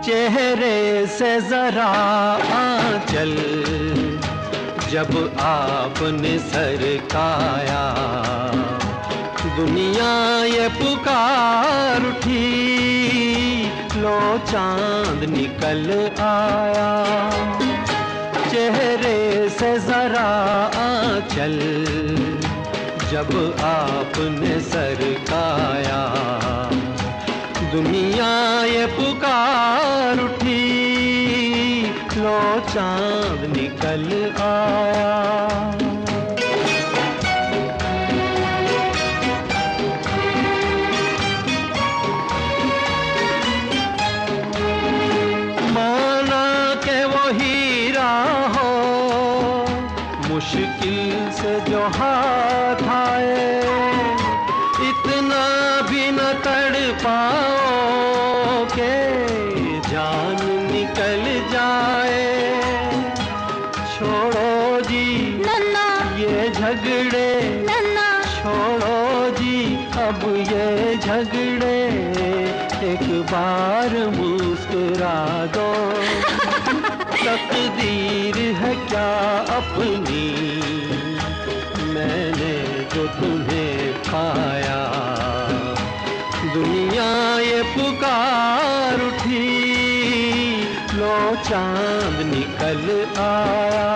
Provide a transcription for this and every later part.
चेहरे से जरा आंचल जब आपने सरकाया, दुनिया ये पुकार उठी, लो चांद निकल आया। चेहरे से जरा आंचल जब आपने सरकाया, दुनिया ये पुकार उठी, लो चांद निकल आया। माना के वो हीरा हो, मुश्किल से जो हाथ आए, इतना भी न तड़पाओ के जान निकल जाए। छोड़ो जी नन्ना ये झगड़े, नन्ना छोड़ो जी अब ये झगड़े, एक बार मुस्कुरा दो। तकदीर है क्या अपनी, मैंने जो तुम्हें पाया, दुनिया ये पुकार उठी, लो चांद निकल आया।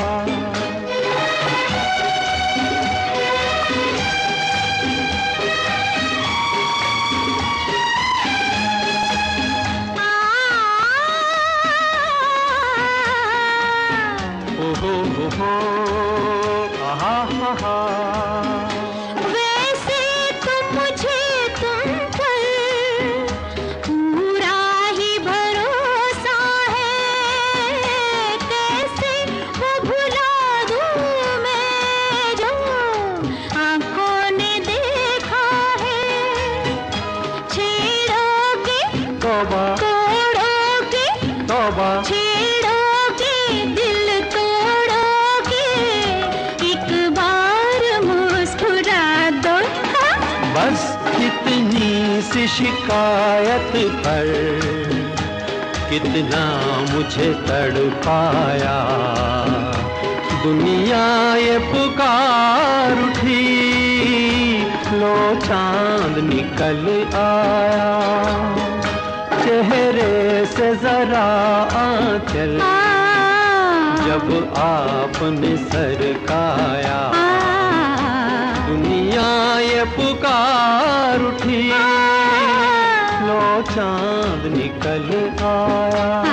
वैसे तो मुझे तुम पर पूरा ही भरोसा है, कैसे वो भुला दूं मैं जो आंखों ने देखा है। छेड़ोगे तौबा तोड़ोगे, तौबा छेड़ोगे दिल तोड़ोगे, एक बार मुस्कुरा दो। बस कितनी सी शिकायत पर कितना मुझे तड़पाया, दुनिया ये पुकार उठी, लो चांद निकल आया। चेहरे से जरा आंचल जब आपने सरकाया, दुनिया ये पुकार उठी, लो चांद निकल आया।